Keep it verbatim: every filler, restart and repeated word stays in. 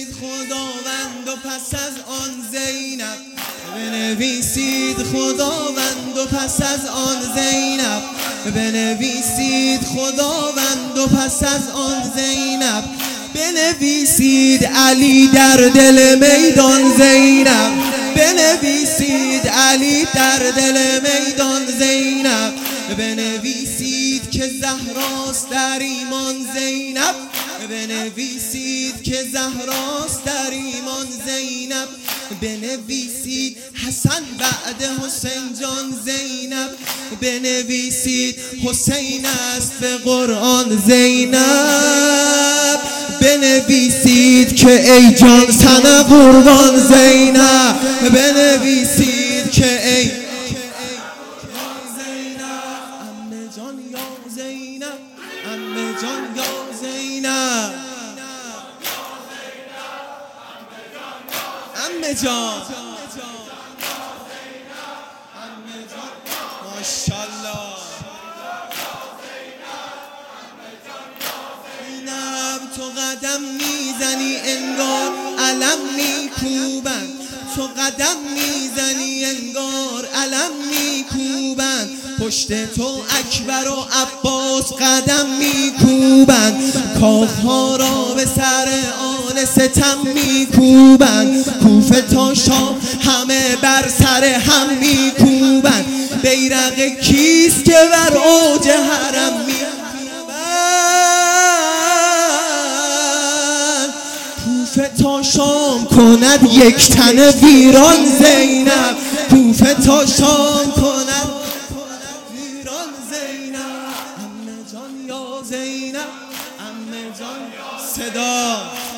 بنویسید خداوند و پس از آن زینب، بنویسید خداوند و پس از آن زینب، بنویسید خداوند و پس از آن زینب، بنویسید علی در دل میدان زینب، بنویسید علی در دل میدان زینب، بنویسید که زهراست در ایمان زینب، بنویسید که زهراست در ایمان زینب، بنویسید حسن بعد حسین جان زینب، بنویسید حسین است به قرآن زینب، بنویسید که ای جان سن قربان زینب، بنویسید که ای عمه جان یا زینب، عمه جان یا زینب، عمه جان ماشاءالله. زینب تو قدم میزنی انگار علم میکوبن، تو قدم میزنی انگار علم میکوبن، پشت تو اکبر و عباس قدم میکوبن، کاخها را به سر آن ستم میکوبن، کوفه تا شام همه بر سر هم میکوبن، بیرق کیست که بر اوج حرم میکوبن، کوفه تا شام کند یک تن ویران زینب، کوفه تا شام کند ویران زینب، عمه جان یا زینب، عمه جان صدا